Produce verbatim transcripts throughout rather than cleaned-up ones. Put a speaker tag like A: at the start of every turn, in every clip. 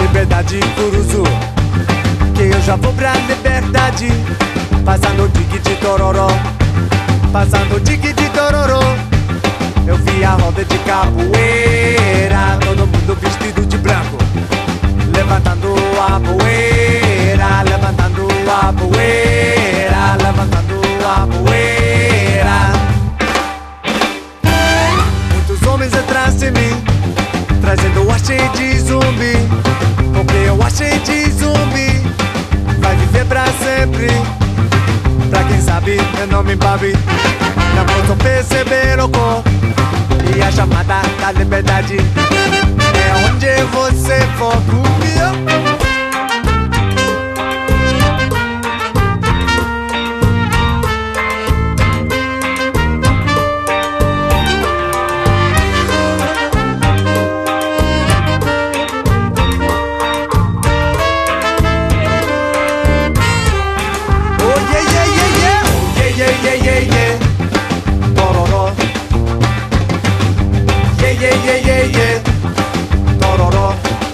A: liberdade Curuzu, que eu já vou pra liberdade. Passando o dique de Tororó, passando o dique de Tororó. Eu vi a roda de capoeira, todo mundo vestido de branco, levantando a poeira, levantando a poeira, levantando a poeira. Muitos homens atrás de mim, trazendo o achei de zumbi, porque eu achei de zumbi vai viver pra sempre. Pra quem sabe, meu nome Babi, não posso perceber o cor e a chamada da liberdade é onde você for comigo. Yeah, yeah, yeah, yeah, Tororó.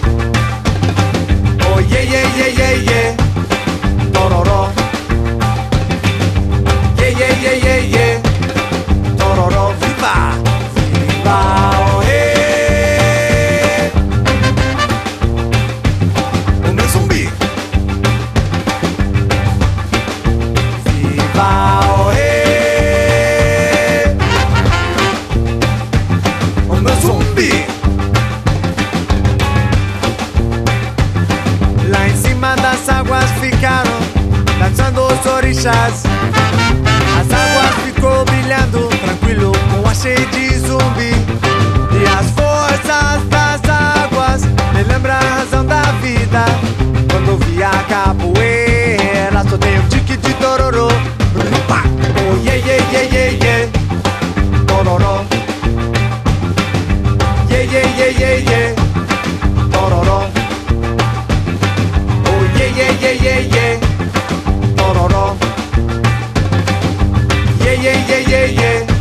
A: Oh yeah, yeah, yeah, yeah, yeah, Tororó. Yeah, yeah, yeah, yeah, yeah, Tororó. Viva, viva, oh hey. O meu zumbi. Viva, oh hey. Zumbi. Lá em cima das águas ficaram dançando os orixás. As águas ficou brilhando tranquilo com a cheia de zumbi. E as forças das águas me lembram a razão da vida. Quando vi a capoeira só tem um tique de Tororó. Oh yeah, yeah, yeah, yeah, yeah, Tororó. Yeah, yeah, yeah, yeah, yeah, Tororó. Oh yeah, yeah, yeah, yeah, yeah, Tororó. Yeah, yeah, yeah, yeah, yeah.